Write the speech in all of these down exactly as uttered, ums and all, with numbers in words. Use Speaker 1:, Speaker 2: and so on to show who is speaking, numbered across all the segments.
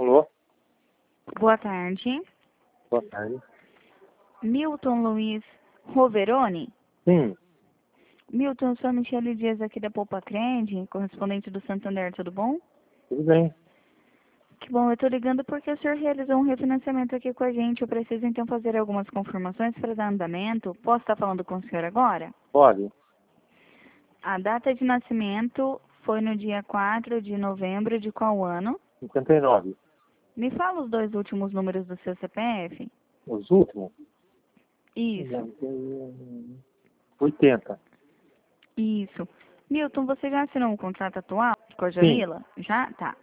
Speaker 1: Alô?
Speaker 2: Boa tarde.
Speaker 1: Boa tarde.
Speaker 2: Milton Luiz Roveroni?
Speaker 1: Sim,
Speaker 2: Milton, sou a Michele Dias aqui da Poupa Cred, correspondente do Santander, tudo bom?
Speaker 1: tudo bem.
Speaker 2: Que bom, eu estou ligando porque o senhor realizou um refinanciamento aqui com a gente. Eu preciso então fazer algumas confirmações para dar andamento. Posso estar falando com o senhor agora?
Speaker 1: Pode.
Speaker 2: A data de nascimento foi no dia quatro de novembro de qual ano?
Speaker 1: cinquenta e nove.
Speaker 2: Me fala os dois últimos números do seu C P F.
Speaker 1: Os últimos?
Speaker 2: Isso,
Speaker 1: oitenta.
Speaker 2: isso. Milton, você já assinou um contrato atual com a
Speaker 1: Sim.
Speaker 2: Jamila? Já? Tá.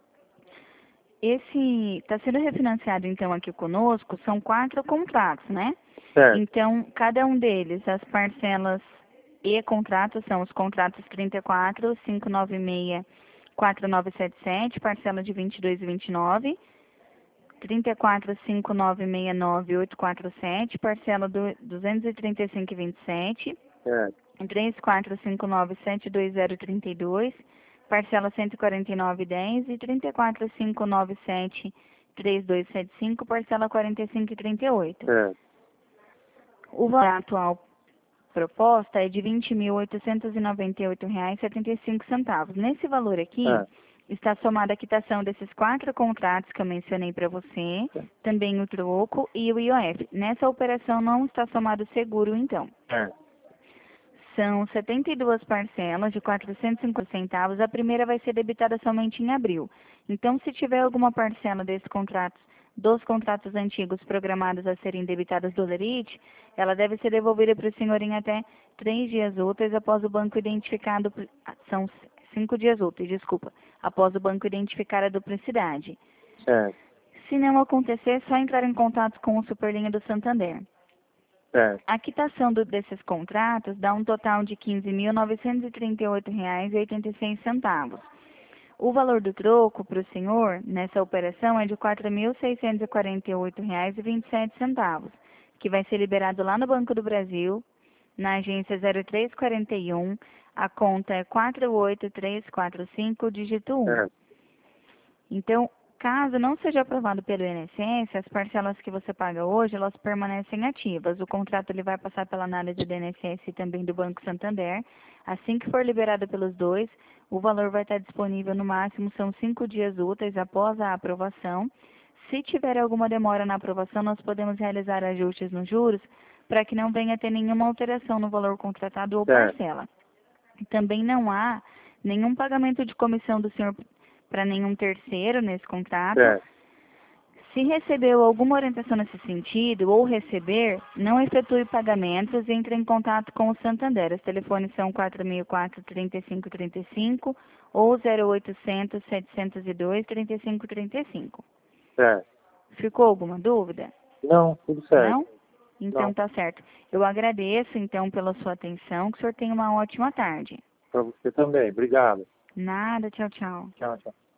Speaker 2: Esse está sendo refinanciado, então, aqui conosco, são quatro contratos, né?
Speaker 1: Certo.
Speaker 2: Então, cada um deles, as parcelas e contratos são os contratos trinta e quatro, quinhentos e noventa e seis, quatro mil novecentos e setenta e sete, parcela de vinte e dois e vinte e nove, trinta e quatro, quinhentos e noventa e seis, nove mil oitocentos e quarenta e sete, parcela do duzentos e trinta e cinco e vinte e sete,
Speaker 1: Certo.
Speaker 2: três quatro cinco nove sete dois zero três dois, parcela cento e quarenta e nove e dez e trinta e quatro cinco nove sete três dois sete cinco, parcela quarenta e cinco e trinta e oito.
Speaker 1: Certo.
Speaker 2: O valor atual proposta é de vinte mil oitocentos e noventa e oito reais e setenta e cinco centavos. Nesse valor aqui,
Speaker 1: Ah.
Speaker 2: está somada a quitação desses quatro contratos que eu mencionei para você, também o troco e o I O F. Nessa operação não está somado o seguro, então.
Speaker 1: Certo.
Speaker 2: São setenta e duas parcelas de quatrocentos e cinquenta centavos. A primeira vai ser debitada somente em abril. Então, se tiver alguma parcela desses contratos, dos contratos antigos programados a serem debitadas do Lerite, ela deve ser devolvida para o senhor em até três dias úteis após o banco identificado, são cinco dias úteis, desculpa, após o banco identificar a duplicidade.
Speaker 1: Certo.
Speaker 2: Se não acontecer, é só entrar em contato com o Superlinha do Santander.
Speaker 1: Certo.
Speaker 2: A quitação do, desses contratos dá um total de quinze mil novecentos e trinta e oito reais e oitenta e seis centavos. O valor do troco para o senhor, nessa operação, é de quatro mil seiscentos e quarenta e oito reais e vinte e sete centavos, que vai ser liberado lá no Banco do Brasil, na agência zero três quarenta e um, a conta é quatro oito três quatro cinco, dígito um.
Speaker 1: Certo.
Speaker 2: Então, caso não seja aprovado pelo I N S S, as parcelas que você paga hoje, elas permanecem ativas. O contrato ele vai passar pela análise do I N S S e também do Banco Santander. Assim que for liberado pelos dois, o valor vai estar disponível no máximo, são cinco dias úteis após a aprovação. Se tiver alguma demora na aprovação, nós podemos realizar ajustes nos juros para que não venha a ter nenhuma alteração no valor contratado ou
Speaker 1: Certo.
Speaker 2: parcela. Também não há nenhum pagamento de comissão do senhor para nenhum terceiro nesse contrato.
Speaker 1: Certo.
Speaker 2: Se recebeu alguma orientação nesse sentido ou receber, não efetue pagamentos e entre em contato com o Santander. Os telefones são quatro mil e quatro, trinta e cinco trinta e cinco ou zero oitocentos, setecentos e dois, trinta e cinco trinta e cinco.
Speaker 1: Certo.
Speaker 2: Ficou alguma dúvida?
Speaker 1: Não, tudo certo.
Speaker 2: Não? Então
Speaker 1: Não.
Speaker 2: tá certo. Eu agradeço então pela sua atenção, que o senhor tenha uma ótima tarde.
Speaker 1: Para você também. Obrigado.
Speaker 2: Nada, tchau, tchau.
Speaker 1: Tchau, tchau.